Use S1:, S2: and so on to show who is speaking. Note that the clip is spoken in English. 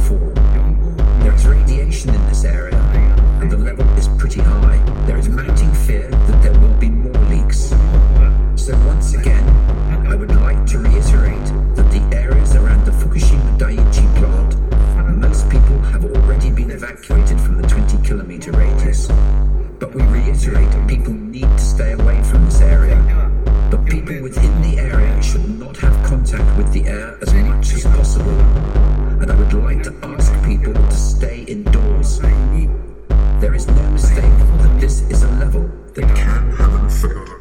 S1: before. There is radiation in this area, and the level is pretty high. There is mounting fear that there will be more leaks. So once again, I would like to reiterate that the areas around the Fukushima Daiichi plant, most people have already been evacuated from the 20-kilometer radius. But we reiterate people need to stay away from this area. But people within the area should not have contact with the air as much as possible. And I would like to ask people to stay indoors. There is no mistake that this is a level that can have an effect